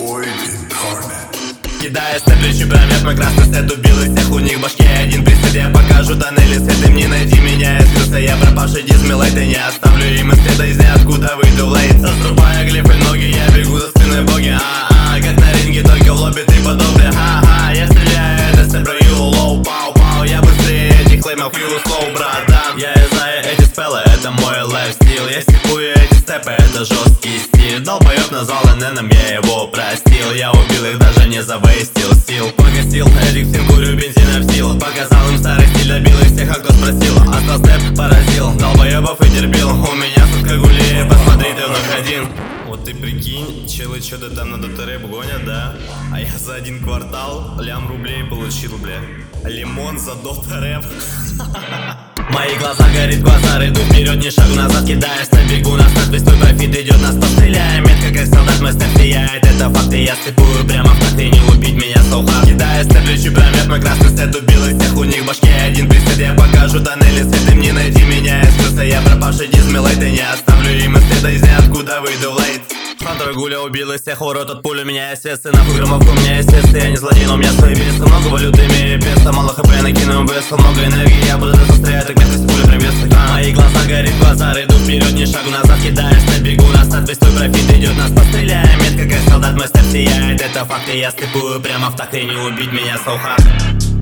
Кидая степлю прямят, мой красный сет убил и всех, у них башки один присед. Я покажу тоннели свет, им не найти меня, я скрылся. Я пропавший дизмилайт, и не оставлю им и следа из ниоткуда выйду в лейт. Заструбая глифы ноги, я бегу за спиной боги. Как на ринге, только в лобби ты подобный. Я стреляю, это степлю, лоу, пау-пау. Я быстрее этих леймов, слоу, братан. Я знаю эти спеллы, это мой лайфстил. Я степую эти степы, это жесткий стиль. Долбоёб назвал ННом, я его простил. Я убил их, даже не завейстил сил. Погасил этих всем, курю бензина в силу. Показал им старый стиль, добил их всех, а кто спросил. Остал степ, поразил, долбоёбов и терпил. У меня сутка гулей, посмотри, ты вновь один. Вот ты прикинь, челы что-то там на дота-рэп гонят, да? А я за один квартал лям рублей получил, бля. Лимон за дота-рэп. Мои глаза горит, глаза иду вперед, ни шагу назад, кидаешь на бегу. Нас надпись, твой профит идет, нас постреляем. Метко как солдат, мой степ сияет, это факты. Я степую прямо в такт, и не убить меня соуха. Кидая степлю прямят, мой красный сет убил и всех, у них башки один присед. Я покажу тоннели свет, им не найти меня, я скрылся. Я пропавший дизмилайт, и не оставлю им и следа из ниоткуда выйду в лейт. Фантор гуля убил из всех, урод от пули, у меня есть весы. Нахуй громовку, у меня есть весы, я не злодей, но у меня свои весы. Много валюты, имею песо, мало хп, накину весу. Много энергии, я буду застрять, так меткость пули прям весы. Мои глаза горит, глаза иду вперед, ни шагу назад, кидаешь на бегу. Нас надпись, твой профит идет, нас постреляем. Метко как солдат, мой степ сияет, это факты. Я степую прямо в такт, и не убить меня, so hard.